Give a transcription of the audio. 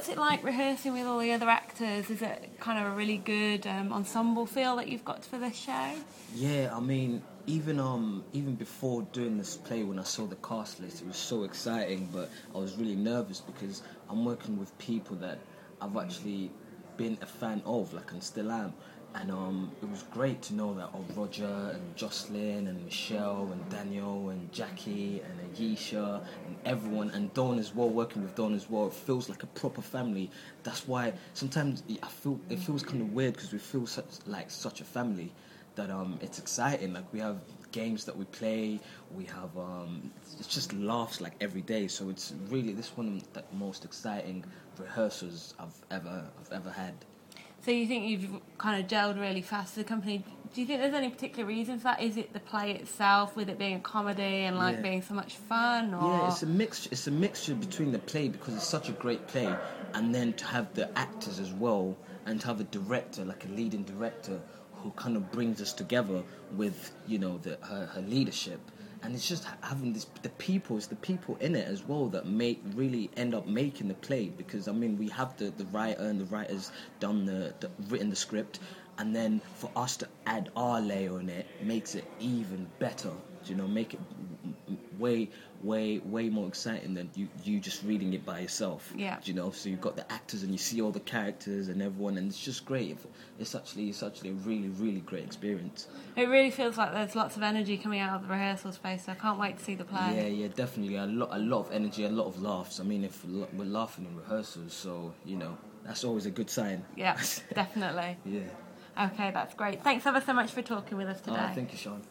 what's it like rehearsing with all the other actors? Is it kind of a really good ensemble feel that you've got for this show? Yeah, I mean, even before doing this play, when I saw the cast list, it was so exciting. But I was really nervous because I'm working with people that I've actually been a fan of, like, and still am. And it was great to know that Roger and Jocelyn and Michelle and Daniel and Jackie and Ayesha and everyone, and Dawn as well, working with Dawn as well, it feels like a proper family. That's why sometimes I feel it feels kind of weird because we feel such a family that it's exciting. Like, we have games that we play, we have it's just laughs like every day. So it's really one of the most exciting rehearsals I've ever had. So you think you've kind of gelled really fast with the company. Do you think there's any particular reason for that? Is it the play itself, with it being a comedy and being so much fun? Or? Yeah, it's a mixture between the play, because it's such a great play, and then to have the actors as well, and to have a director, like a leading director, who kind of brings us together with, her leadership. And it's just having it's the people in it as well that really end up making the play, because I mean, we have the writer, and the writer's done written the script, and then for us to add our layer on it makes it even better. Make it way more exciting than you just reading it by yourself. Yeah. So you've got the actors and you see all the characters and everyone, and it's just great. It's actually a really, really great experience. It really feels like there's lots of energy coming out of the rehearsal space, so I can't wait to see the play. Yeah, definitely. A lot of energy, a lot of laughs. I mean, if we're laughing in rehearsals, so, that's always a good sign. Yeah, definitely. Yeah. Okay, that's great. Thanks ever so much for talking with us today. Thank you, Sean.